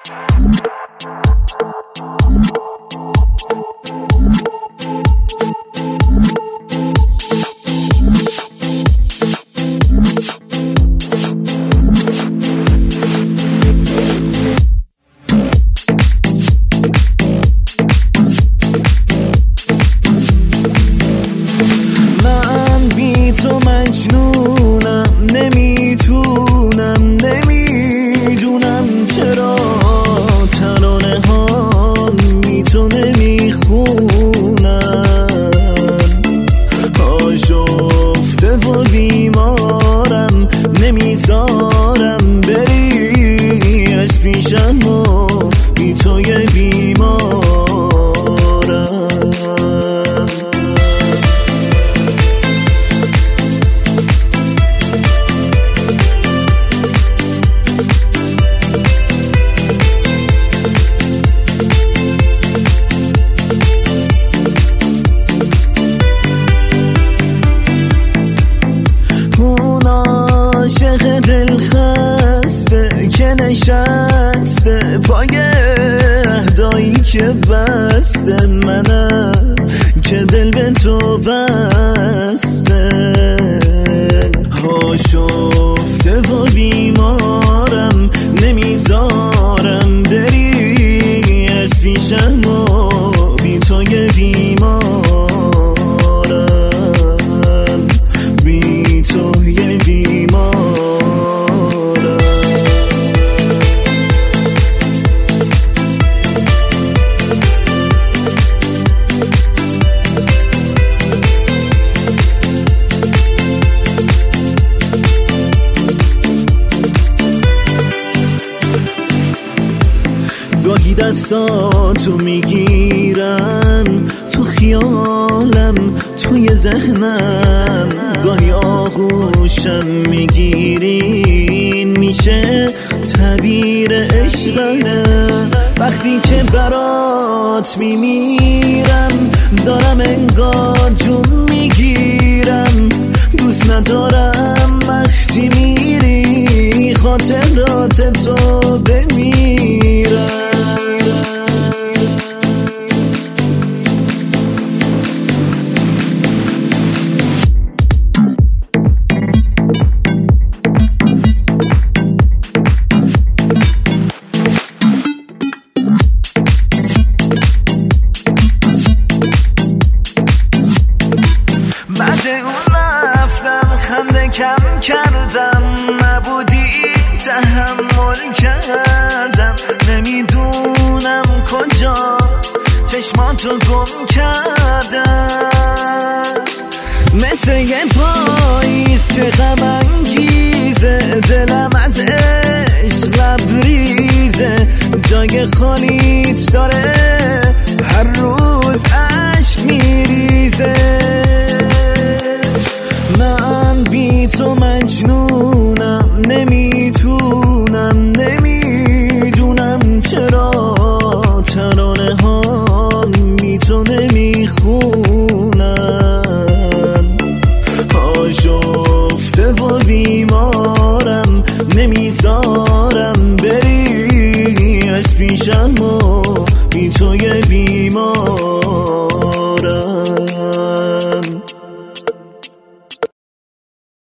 تو مجنونم، نمیتونم، نمیدونم چرا ترانه ها بی تو نمیخونم. آشفته و بیمارم، نمیذارم بری از پیشم و بی توی بیمارم. عاشق دل خسته که نشسته پای اهدایی که بسته، منم که دل به تو بسته. آشفته و بیمارم، نمیذارم بری از پیشم و بی توی بیمارم. بی توی گاهی دستاتو میگیرن تو خیالم، توی ذهنم، گاهی آغوشم میگیرین، میشه تعبیر عشقه. وقتی که برات میمیرم دارم انگار جون میگیرم. دوست ندارم وقتی میری خاطرات تو بمیرم. بعد اون رفتم خنده کم کردم، نبودی تحمل کردم. نمیدونم کجا چشماتو گم کردم. مثل یه پاییز که غم انگیزه، دلم از عشق لبریزه. جای خالیت داره